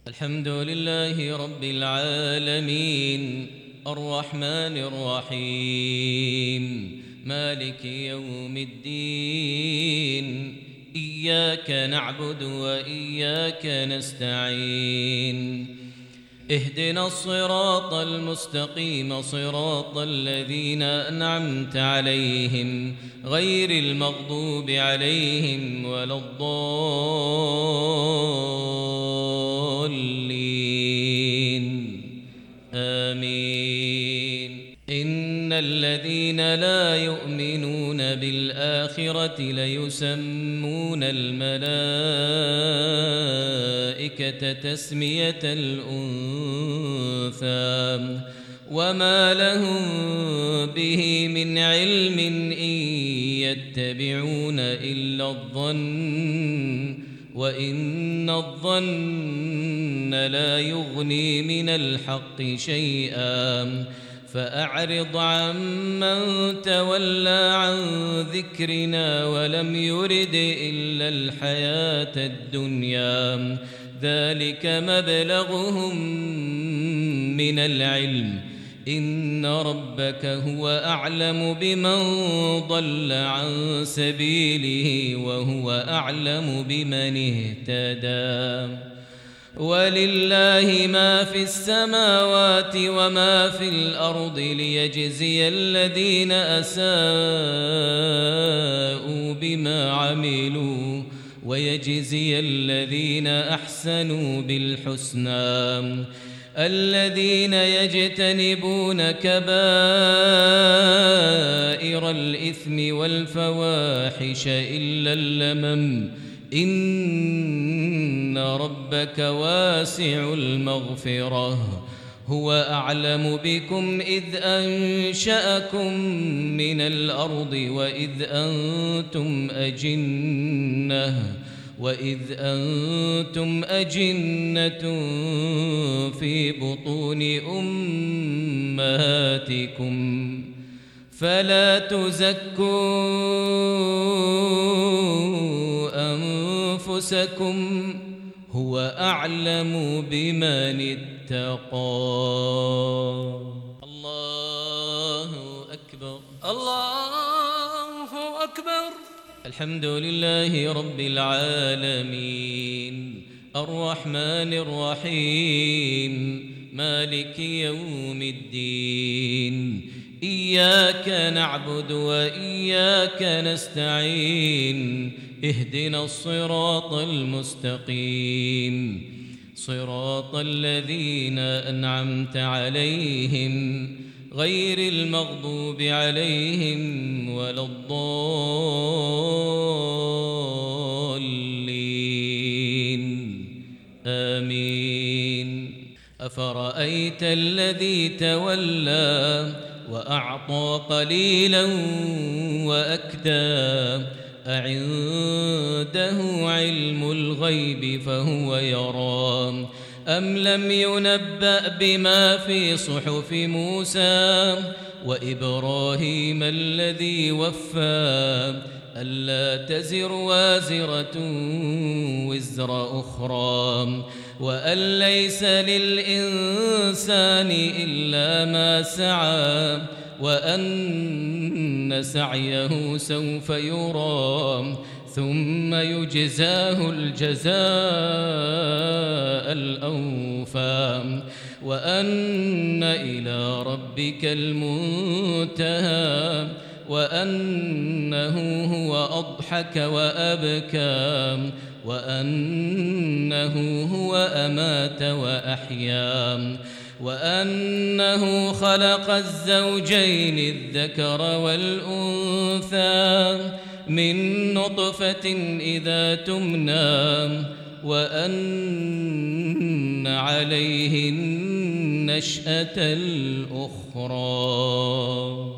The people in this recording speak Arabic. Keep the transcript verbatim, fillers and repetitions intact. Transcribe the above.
الحمد لله رب العالمين الرحمن الرحيم مالك يوم الدين إياك نعبد وإياك نستعين اهدنا الصراط المستقيم صراط الذين أنعمت عليهم غير المغضوب عليهم ولا الضالين آمين إن الذين لا يؤمنون بالآخرة ليسمون الملائكة تسمية الأنثى وما لهم به من علم إن يتبعون إلا الظن وإن الظن لا يغني من الحق شيئا فأعرض عمن تولى عن ذكرنا ولم يرد إلا الحياة الدنيا ذلك مبلغهم من العلم إن ربك هو أعلم بمن ضل عن سبيله وهو أعلم بمن اهتدى ولله ما في السماوات وما في الأرض ليجزي الذين أساءوا بما عملوا ويجزي الذين أحسنوا بالحسنى الذين يجتنبون كبائر الإثم والفواحش إلا اللمم إن ربك واسع المغفرة هو أعلم بكم إذ أنشأكم من الأرض وإذ أنتم أجنة وإذ أنتم أجنة في بطون أمهاتكم فلا تزكوا أنفسكم هو أعلم بمن اتقى الله أكبر الله أكبر الحمد لله رب العالمين الرحمن الرحيم مالك يوم الدين إياك نعبد وإياك نستعين اهدنا الصراط المستقيم صراط الذين أنعمت عليهم غير المغضوب عليهم ولا الضالين آمين أفرأيت الذي تولى وأعطى قليلا وأكدى أعنده علم الغيب فهو يرى أم لم ينبأ بما في صحف موسى وإبراهيم الذي وفى ألا تزر وازرة وزر أخرى وأن ليس للإنسان إلا ما سعى وأن سعيه سوف يرى ثم يجزاه الجزاء الأوفى وأن إلى ربك المنتهى وأنه هو أضحك وأبكى وأنه هو أمات وأحيا وأنه خلق الزوجين الذكر والأنثى من نطفة إذا تمنى وأن عليه النشأة الأخرى